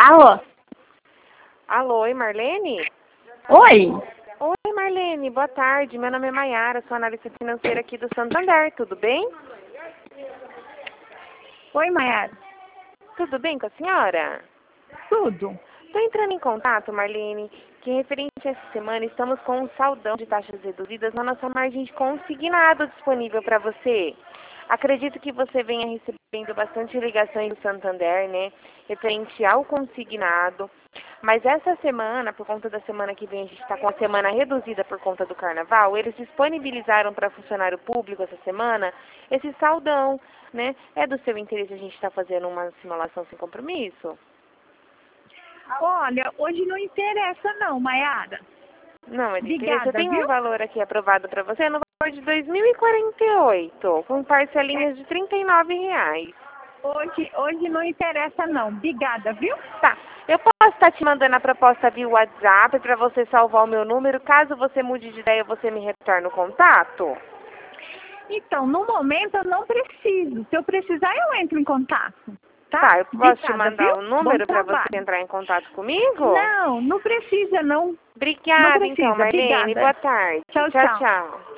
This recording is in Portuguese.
Alô? Alô, oi Marlene? Oi? Oi Marlene, boa tarde. Meu nome é Maiara, sou analista financeira aqui do Santander, tudo bem? Oi, Maiara. Tudo bem com a senhora? Tudo. Estou entrando em contato, Marlene, que referente a essa semana estamos com um saldão de taxas reduzidas na nossa margem de consignado disponível para você. Acredito que você venha recebendo bastante ligações do Santander, né, referente ao consignado. Mas essa semana, por conta da semana que vem, a gente está com a semana reduzida por conta do carnaval, eles disponibilizaram para funcionário público essa semana esse saldão, né? É do seu interesse a gente estar fazendo uma simulação sem compromisso? Olha, hoje não interessa não, Maiara. Não, é de interesse. Obrigada, Eu tenho um viu? valor aqui aprovado para você no valor de R$ 2.048, com parcelinhas de R$ 39. Hoje não interessa não. Obrigada, viu? Tá. Eu posso estar te mandando a proposta via WhatsApp para você salvar o meu número. Caso você mude de ideia, você me retorna o contato? Então, no momento eu não preciso. Se eu precisar, eu entro em contato. Tá? Tá, eu posso te Obrigada, mandar viu? o Bom número para você trabalho. entrar em contato comigo? Não, não precisa não. Não Obrigada, então, precisa. Marlene. Obrigada. Boa tarde. Tchau, Tchau, tchau. tchau.